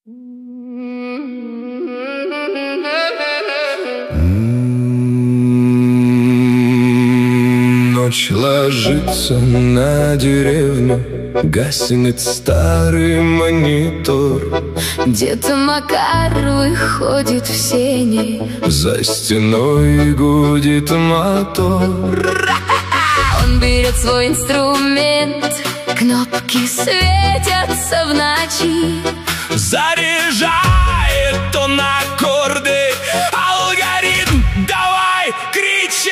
Ночь ложится на деревню, гаснет старый монитор. Дед Макар выходит в сени, за стеной гудит мотор. Он берет свой инструмент, кнопки светятся в ночи. Заряжает он аккорды, алгоритм, давай кричи!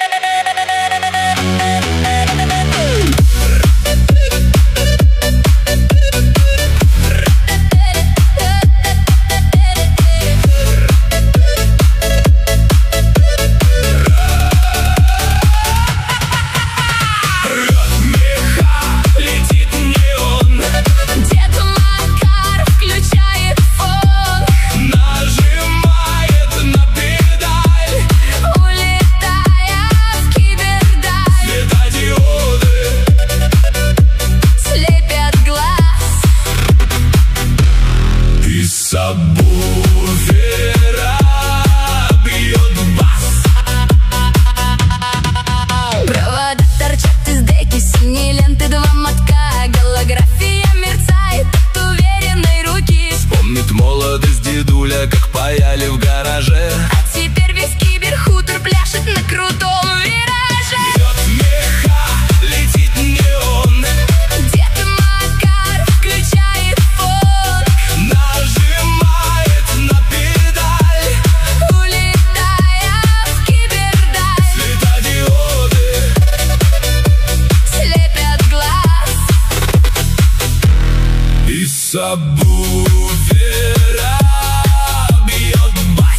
Сабвуфера бьет бас. Провода торчат из деки, синие ленты, два мотка. Голография мерцает от уверенной руки. Вспомнит молодость дедуля, как паяли в гараже. А теперь весь киберхутор пляшет на крутом вираже. Бьет меха, летит неон. Дед Макар включает фон, Нажимает на педаль, улетая в кибердаль. светодиоды Слепят глаз. и сабвуфера бьет бас.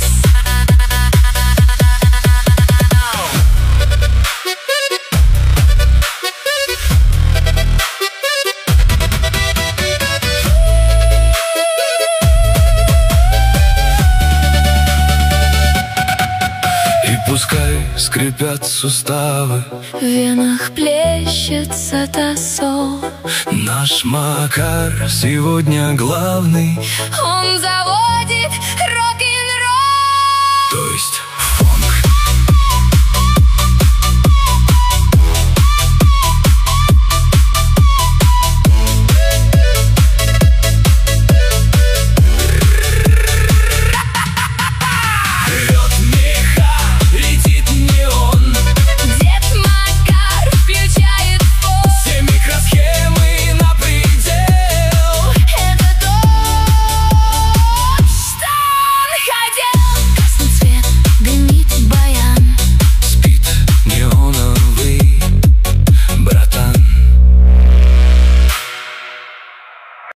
И пускай скрипят суставы, В венах плещется тосол. наш Макар сегодня главный. Он заводит